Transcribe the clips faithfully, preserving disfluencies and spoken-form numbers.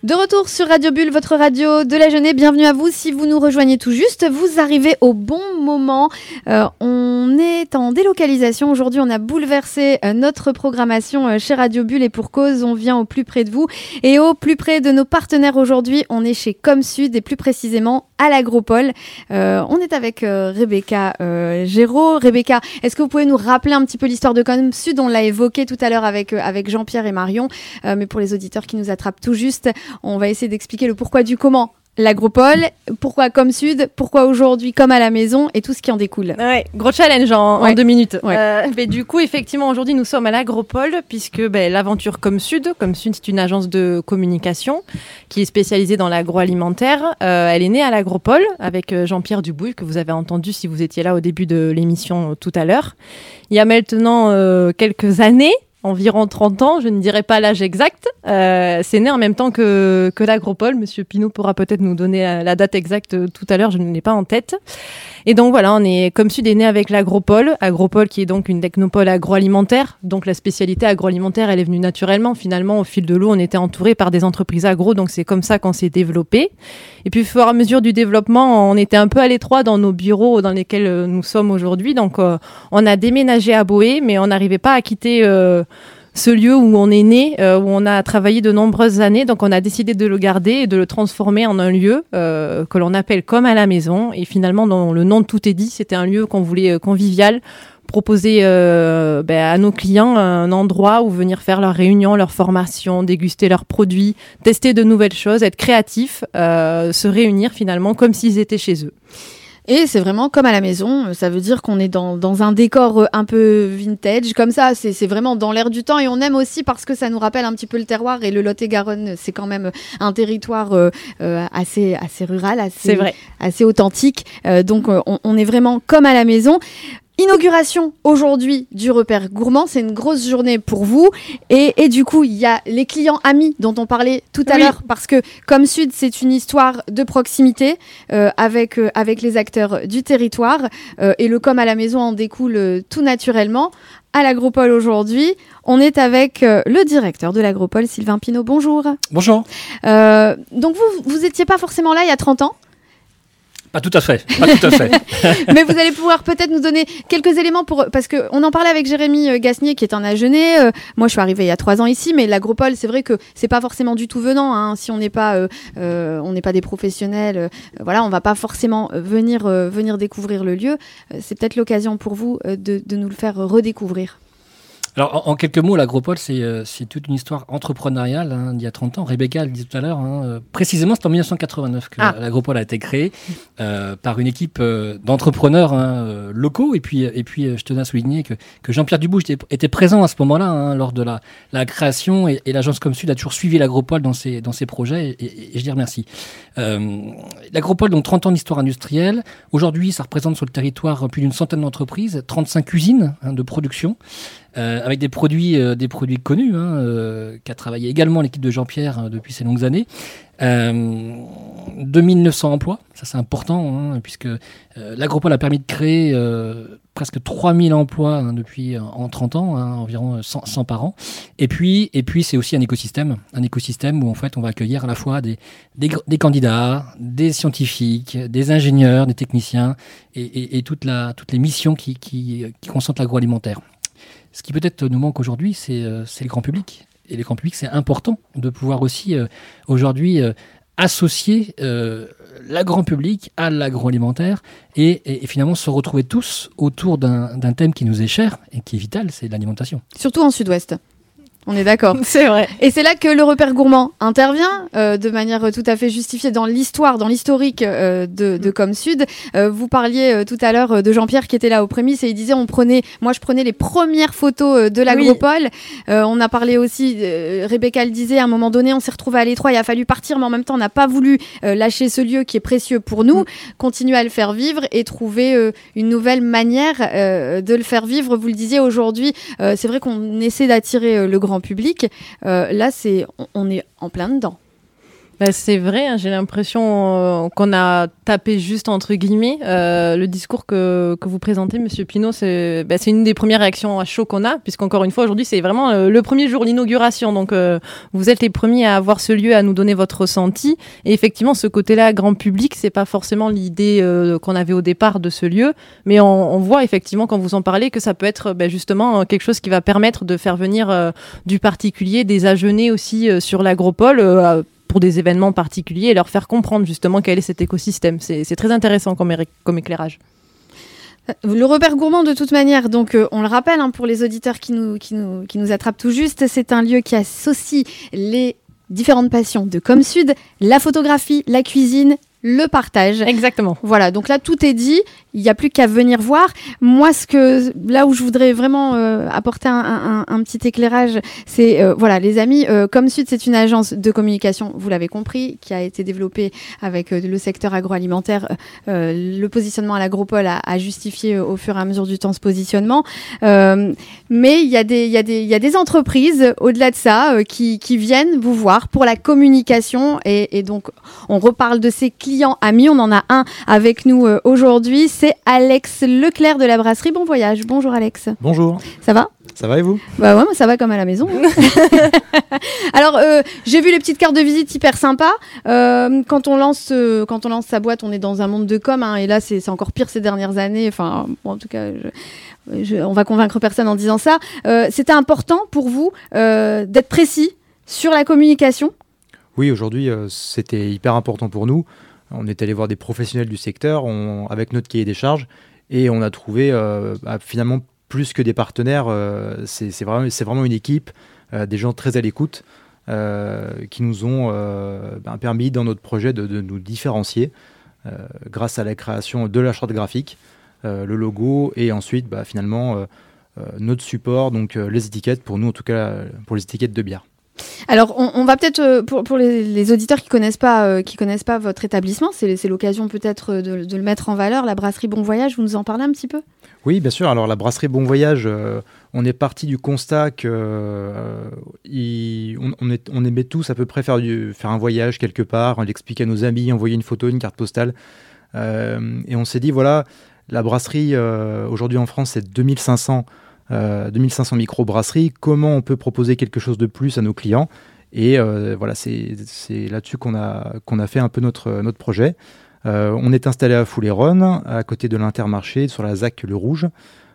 De retour sur Radio Bulle, votre radio de la jeunesse. Bienvenue à vous. Si vous nous rejoignez tout juste, vous arrivez au bon moment. Euh, on est en délocalisation. Aujourd'hui, on a bouleversé euh, notre programmation euh, chez Radio Bulle et pour cause, on vient au plus près de vous et au plus près de nos partenaires aujourd'hui. On est chez ComSud et plus précisément à l'Agropole. Euh, on est avec euh, Rebecca euh, Géraud. Rebecca, est-ce que vous pouvez nous rappeler un petit peu l'histoire de ComSud ? On l'a évoqué tout à l'heure avec, euh, avec Jean-Pierre et Marion, euh, mais pour les auditeurs qui nous attrapent tout juste, on va essayer d'expliquer le pourquoi du comment. L'Agropole, pourquoi ComSud, pourquoi aujourd'hui comme à la maison et tout ce qui en découle. Ouais, gros challenge en, ouais. en deux minutes. Ouais. Euh, mais du coup, effectivement, aujourd'hui, nous sommes à l'Agropole puisque ben, l'aventure ComSud, ComSud, c'est une agence de communication qui est spécialisée dans l'agroalimentaire. Euh, elle est née à l'Agropole avec Jean-Pierre Dubouille que vous avez entendu si vous étiez là au début de l'émission tout à l'heure. Il y a maintenant euh, quelques années. Environ trente ans, je ne dirais pas l'âge exact. Euh, c'est né en même temps que, que l'Agropole. Monsieur Pinault pourra peut-être nous donner la, la date exacte tout à l'heure, je ne l'ai pas en tête. Et donc voilà, on est ComSud est né avec l'Agropole. Agropole qui est donc une technopole agroalimentaire. Donc la spécialité agroalimentaire, elle est venue naturellement. Finalement, au fil de l'eau, on était entouré par des entreprises agro. Donc c'est comme ça qu'on s'est développé. Et puis au fur et à mesure du développement, on était un peu à l'étroit dans nos bureaux dans lesquels nous sommes aujourd'hui. Donc euh, on a déménagé à Boé, mais on n'arrivait pas à quitter... Euh, ce lieu où on est né, euh, où on a travaillé de nombreuses années. Donc, on a décidé de le garder et de le transformer en un lieu euh, que l'on appelle comme à la maison. Et finalement, dans le nom de tout est dit, c'était un lieu qu'on voulait euh, convivial, proposer euh, ben, à nos clients un endroit où venir faire leurs réunions, leurs formations, déguster leurs produits, tester de nouvelles choses, être créatifs, euh, se réunir finalement comme s'ils étaient chez eux. Et c'est vraiment comme à la maison, ça veut dire qu'on est dans, dans un décor un peu vintage, comme ça, c'est, c'est vraiment dans l'air du temps et on aime aussi parce que ça nous rappelle un petit peu le terroir et le Lot-et-Garonne, c'est quand même un territoire euh, euh, assez, assez rural, assez, c'est vrai. assez authentique, euh, donc euh, on, on est vraiment comme à la maison. Inauguration aujourd'hui du repère gourmand, c'est une grosse journée pour vous et, et du coup il y a les clients amis dont on parlait tout à oui. l'heure parce que ComSud c'est une histoire de proximité euh, avec, euh, avec les acteurs du territoire euh, et le comme à la maison en découle euh, tout naturellement. À l'Agropole aujourd'hui, on est avec euh, le directeur de l'Agropole, Sylvain Pinault. Bonjour. Bonjour. Euh, donc vous, vous étiez pas forcément là il y a trente ans ? Pas tout à fait, pas tout à fait. Mais vous allez pouvoir peut-être nous donner quelques éléments pour parce que on en parlait avec Jérémy Gasnier qui est un Agenais. Euh, moi, je suis arrivée il y a trois ans ici, mais l'Agropole, c'est vrai que c'est pas forcément du tout venant. Hein, si on n'est pas, euh, euh, on n'est pas des professionnels, euh, voilà, on va pas forcément venir euh, venir découvrir le lieu. Euh, c'est peut-être l'occasion pour vous euh, de, de nous le faire redécouvrir. Alors, en, en quelques mots, l'Agropole, c'est, euh, c'est toute une histoire entrepreneuriale hein, d'il y a trente ans. Rebecca le disait tout à l'heure, hein, euh, précisément, c'est en dix-neuf cent quatre-vingt-neuf que ah. l'Agropole a été créée euh, par une équipe euh, d'entrepreneurs hein, euh, locaux. Et puis, et puis euh, je tenais à souligner que, que Jean-Pierre Dubouille était, était présent à ce moment-là, hein, lors de la, la création. Et, et l'agence ComSud a toujours suivi l'Agropole dans ses, dans ses projets. Et, et, et je dis remercie. Euh, L'Agropole, donc trente ans d'histoire industrielle. Aujourd'hui, ça représente sur le territoire plus d'une centaine d'entreprises, trente-cinq usines hein, de production. Euh, avec des produits, euh, des produits connus, hein, euh, qu'a travaillé également l'équipe de Jean-Pierre euh, depuis ces longues années. Euh, deux mille neuf cents emplois, ça c'est important, hein, puisque euh, l'Agropole a permis de créer euh, presque trois mille emplois hein, depuis euh, en trente ans, hein, environ cent, cent par an. Et puis, et puis c'est aussi un écosystème, un écosystème où en fait on va accueillir à la fois des, des, des candidats, des scientifiques, des ingénieurs, des techniciens et, et, et toute la, toutes les missions qui, qui, qui concentrent l'agroalimentaire. Ce qui peut-être nous manque aujourd'hui, c'est, euh, c'est le grand public. Et le grand public, c'est important de pouvoir aussi euh, aujourd'hui euh, associer euh, la grand public à l'agroalimentaire et, et, et finalement se retrouver tous autour d'un, d'un thème qui nous est cher et qui est vital, c'est l'alimentation. Surtout en Sud-Ouest. On est d'accord. C'est vrai. Et c'est là que le repère gourmand intervient euh, de manière tout à fait justifiée dans l'histoire, dans l'historique euh, de, de ComSud. Euh, vous parliez euh, tout à l'heure de Jean-Pierre qui était là aux prémices et il disait on prenait, moi je prenais les premières photos euh, de l'Agropole. Oui. Euh, on a parlé aussi, euh, Rebecca le disait, à un moment donné on s'est retrouvé à l'étroit, il a fallu partir, mais en même temps on n'a pas voulu euh, lâcher ce lieu qui est précieux pour nous, mm. continuer à le faire vivre et trouver euh, une nouvelle manière euh, de le faire vivre. Vous le disiez aujourd'hui, euh, c'est vrai qu'on essaie d'attirer euh, le grand public, euh, là c'est on, on est en plein dedans. Bah, c'est vrai, hein, j'ai l'impression euh, qu'on a tapé juste entre guillemets. Euh, le discours que, que vous présentez, Monsieur Pinault, c'est, bah, c'est une des premières réactions à chaud qu'on a, puisqu'encore une fois, aujourd'hui, c'est vraiment euh, le premier jour, l'inauguration. Donc, euh, vous êtes les premiers à avoir ce lieu, à nous donner votre ressenti. Et effectivement, ce côté-là, grand public, c'est pas forcément l'idée euh, qu'on avait au départ de ce lieu, mais on, on voit effectivement, quand vous en parlez, que ça peut être bah, justement quelque chose qui va permettre de faire venir euh, du particulier, des agenais aussi euh, sur l'agropole, euh, pour des événements particuliers et leur faire comprendre justement quel est cet écosystème. C'est, c'est très intéressant comme, é- comme éclairage. Le repère gourmand, de toute manière, donc euh, on le rappelle hein, pour les auditeurs qui nous, qui, nous, qui nous attrapent tout juste, c'est un lieu qui associe les différentes passions de Comme Sud, la photographie, la cuisine, le partage. Exactement. Voilà, donc là tout est dit, il n'y a plus qu'à venir voir. Moi, ce que, là où je voudrais vraiment euh, apporter un, un, un petit éclairage, c'est, euh, voilà, les amis, euh, Comme Sud, c'est une agence de communication, vous l'avez compris, qui a été développée avec euh, le secteur agroalimentaire. Euh, le positionnement à l'agropole a, a justifié euh, au fur et à mesure du temps ce positionnement. Euh, mais il y a des, il y a des, il y a des entreprises, au-delà de ça, euh, qui, qui viennent vous voir pour la communication. Et, et donc, on reparle de ces clients amis. On en a un avec nous euh, aujourd'hui. C'est Alex Leclerc de la brasserie Bon Voyage. Bonjour Alex. Bonjour. Ça va ? Ça va et vous ? Bah ouais, moi ça va comme à la maison. Alors euh, j'ai vu les petites cartes de visite hyper sympas. Euh, quand on lance, euh, quand on lance sa boîte, on est dans un monde de com, hein, et là c'est, c'est encore pire ces dernières années. Enfin, bon, en tout cas, je, je, on va convaincre personne en disant ça. Euh, c'était important pour vous euh, d'être précis sur la communication ? Oui, aujourd'hui euh, c'était hyper important pour nous. On est allé voir des professionnels du secteur on, avec notre cahier des charges et on a trouvé euh, bah, finalement plus que des partenaires, euh, c'est, c'est, vraiment, c'est vraiment une équipe, euh, des gens très à l'écoute euh, qui nous ont euh, bah, permis dans notre projet de, de nous différencier euh, grâce à la création de la charte graphique, euh, le logo et ensuite bah, finalement euh, euh, notre support, donc euh, les étiquettes, pour nous en tout cas pour les étiquettes de bière. Alors, on, on va peut-être, euh, pour, pour les, les auditeurs qui connaissent pas, euh, qui connaissent pas votre établissement, c'est, c'est l'occasion peut-être de, de le mettre en valeur, la brasserie Bon Voyage, vous nous en parlez un petit peu ? Oui, bien sûr. Alors, la brasserie Bon Voyage, euh, on est parti du constat que euh, il, on, on, est, on aimait tous à peu près faire, du, faire un voyage quelque part, l'expliquer à nos amis, envoyer une photo, une carte postale. Euh, et on s'est dit, voilà, la brasserie, euh, aujourd'hui en France, c'est deux mille cinq cents Euh, deux mille cinq cents micro-brasseries, comment on peut proposer quelque chose de plus à nos clients ? Et euh, voilà, c'est, c'est là-dessus qu'on a, qu'on a fait un peu notre, notre projet. Euh, on est installé à Foulayronnes, à côté de l'Intermarché, sur la Z A C Le Rouge.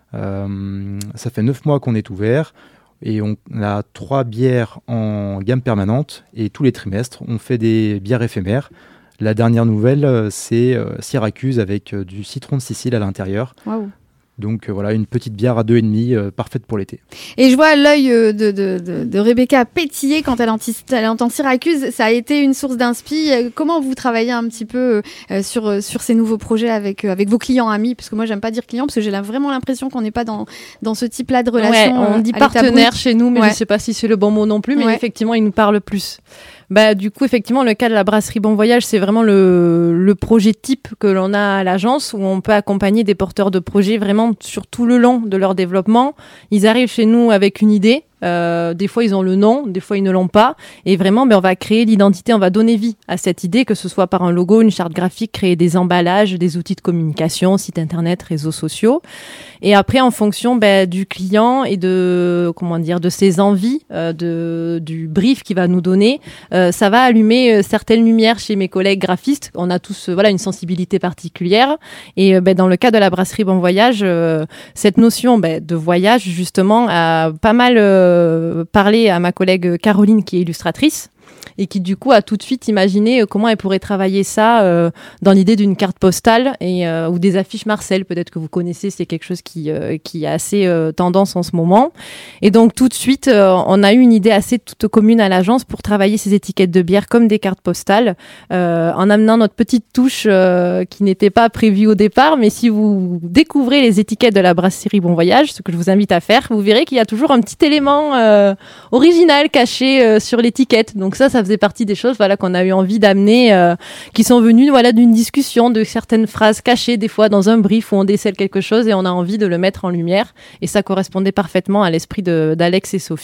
Euh, ça fait neuf mois qu'on est ouvert et on a trois bières en gamme permanente et tous les trimestres, on fait des bières éphémères. La dernière nouvelle, c'est euh, Syracuse avec euh, du citron de Sicile à l'intérieur. Waouh. Donc euh, voilà, une petite bière à deux virgule cinq, euh, parfaite pour l'été. Et je vois l'œil euh, de, de, de, de Rebecca pétiller quand elle, anti- elle entend Syracuse. Ça a été une source d'inspi. Euh, comment vous travaillez un petit peu euh, sur, euh, sur ces nouveaux projets avec, euh, avec vos clients amis ? Parce que moi, j'aime pas dire clients, parce que j'ai là, vraiment l'impression qu'on n'est pas dans, dans ce type-là de relation. Ouais, on euh, dit à l'état partenaire brut. chez nous, mais Ouais. je sais pas si c'est le bon mot non plus, mais Ouais. effectivement, il nous parle plus. Bah, du coup, effectivement, le cas de la brasserie Bon Voyage, c'est vraiment le, le projet type que l'on a à l'agence, où on peut accompagner des porteurs de projets vraiment sur tout le long de leur développement. Ils arrivent chez nous avec une idée. Euh, des fois, ils ont le nom, des fois, ils ne l'ont pas. Et vraiment, ben, on va créer l'identité, on va donner vie à cette idée, que ce soit par un logo, une charte graphique, créer des emballages, des outils de communication, site internet, réseaux sociaux. Et après, en fonction ben, du client et de, comment dire, de ses envies, euh, de, du brief qu'il va nous donner, euh, ça va allumer euh, certaines lumières chez mes collègues graphistes. On a tous euh, voilà, une sensibilité particulière. Et euh, ben, dans le cas de la brasserie Bon Voyage, euh, cette notion ben, de voyage, justement, a pas mal euh, parlé à ma collègue Caroline, qui est illustratrice, et qui du coup a tout de suite imaginé comment elle pourrait travailler ça euh, dans l'idée d'une carte postale et, euh, ou des affiches Marcel, peut-être que vous connaissez, c'est quelque chose qui, euh, qui a assez euh, tendance en ce moment. Et donc tout de suite, euh, on a eu une idée assez toute commune à l'agence pour travailler ces étiquettes de bière comme des cartes postales, euh, en amenant notre petite touche euh, qui n'était pas prévue au départ, mais si vous découvrez les étiquettes de la brasserie Bon Voyage, ce que je vous invite à faire, vous verrez qu'il y a toujours un petit élément euh, original caché euh, sur l'étiquette. Donc ça, ça faisait partie des choses voilà, qu'on a eu envie d'amener, euh, qui sont venues voilà, d'une discussion, de certaines phrases cachées des fois dans un brief où on décèle quelque chose et on a envie de le mettre en lumière. Et ça correspondait parfaitement à l'esprit de, d'Alex et Sophie.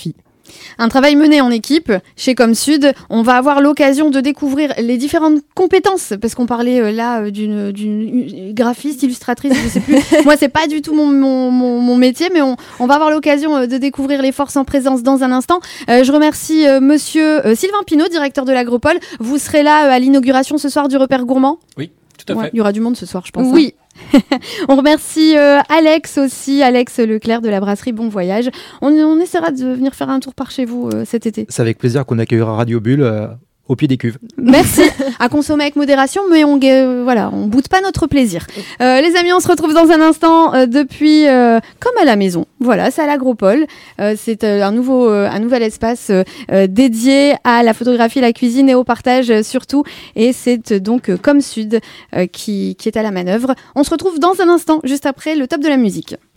Un travail mené en équipe chez Comme Sud. On va avoir l'occasion de découvrir les différentes compétences, parce qu'on parlait euh, là euh, d'une, d'une graphiste, illustratrice, je sais plus. Moi, c'est pas du tout mon, mon, mon, mon métier, mais on, on va avoir l'occasion euh, de découvrir les forces en présence dans un instant. Euh, je remercie euh, monsieur euh, Sylvain Pinault, directeur de l'Agropole. Vous serez là euh, à l'inauguration ce soir du repère gourmand ? Oui, tout à ouais, fait. Il y aura du monde ce soir, je pense. Oui. Hein. On remercie euh, Alex aussi, Alex Leclerc de la brasserie Bon Voyage. On, on essaiera de venir faire un tour par chez vous euh, cet été. C'est avec plaisir qu'on accueillera Radio Bulle euh, au pied des cuves. Merci. À consommer avec modération, mais on euh, voilà, on boude pas notre plaisir. Euh, les amis, on se retrouve dans un instant euh, depuis euh, comme à la maison. Voilà, c'est à l'Agropole. Euh, c'est euh, un nouveau euh, un nouvel espace euh, dédié à la photographie, la cuisine et au partage euh, surtout. Et c'est euh, donc euh, Comme Sud euh, qui qui est à la manœuvre. On se retrouve dans un instant, juste après le top de la musique.